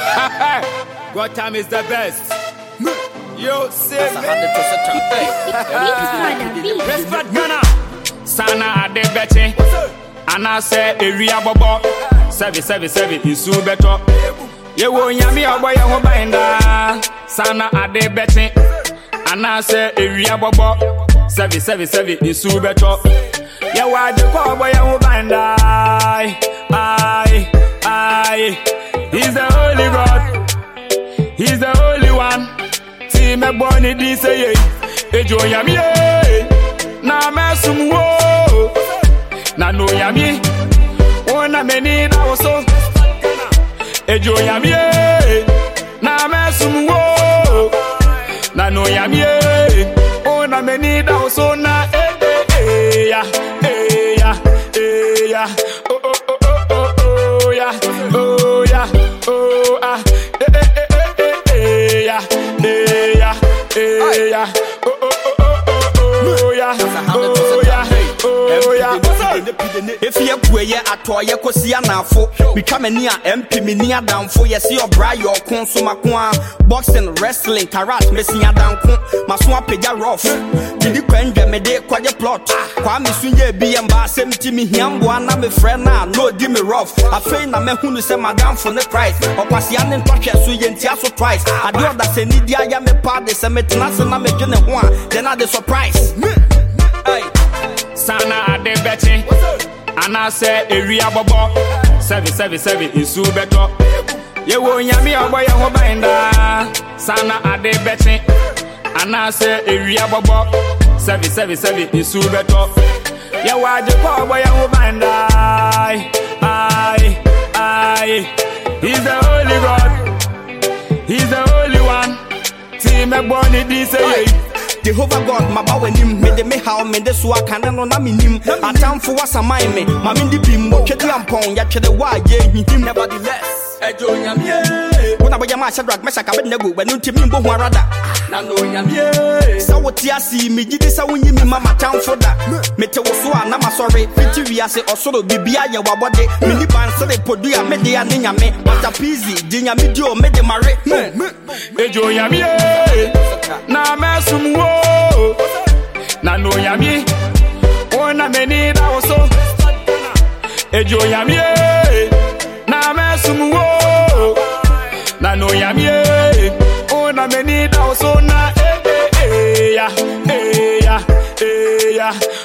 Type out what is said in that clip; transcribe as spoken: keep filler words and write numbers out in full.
God time is the best. Yo, say respect Ghana. Sana ade beche. Ana say area bobo. Seven seven seven isu beto. Ye wo nyame obo ye ho binda. Sana ade beche. Ana say area bobo. Seven seven seven isu beto. Ye wa de ko obo ye ho binda. Ai ai. He's the holy God. He's the only one. See me born in this year. Ejo yami na me sumwo. Na no yami. Ona me ni na oso. Ejo yami na me sumwo. Na no yami. Ona me ni na oso na eh eh eh ya eh ya eh ya. Oh oh oh oh oh oh ya oh ya oh ah. Yeah, yeah, yeah, oh, oh, oh, oh, oh, yeah, oh, yeah, oh, yeah. If you pray at all, you could see an afo. Become a near M P, me near down for you see your bra, your consumer boxing, wrestling, karate, missing a down. My swamp pega rough. Did you quench me de quite a plot? Kwame Sunye be and bar same to me, him, one, I'm a friend now, no, give me rough. I train a man who say my down for the price. Or Pasian and Pasha Suyan Tiaso twice. I do that say Nidia Yame party, Summit Nasan, I'm a general one, then I the surprise. Sana ade beche. Ana say area bobo. Seven seven seven isu beto. Ye wo nyame obo ye ho binda. Sana ade beche. Ana say area bobo. Seven seven seven isu beto. Ye wa de ko obo ye ho binda. Ai ai. He's the holy God. He's the holy one. See me born in this year. Jehovah God, my bow and him, made me how made the swag and on a minim. A time for what's a mine, me, my mindy beam, what you pong, yet the why, yeah, him nevertheless. A join yam, yeah. When I was a master drag, my sack, I never went into me, but one rather. Now, yam, yeah. So what you see me, did this, I win you, mamma town for that. Metal was so, I'm sorry, pretty, I say, or sort of be behind your body. Mini band, so they put you a media, Nina, me, but a peasy, Dinya Midio, made the marry. A join yam, yeah. Now, Massum. Na no yami, ona me ni da oso. Ejo yami, na me sumuwo. Na no yami, ona me ni da oso na eh eh eh ya eh ya eh ya.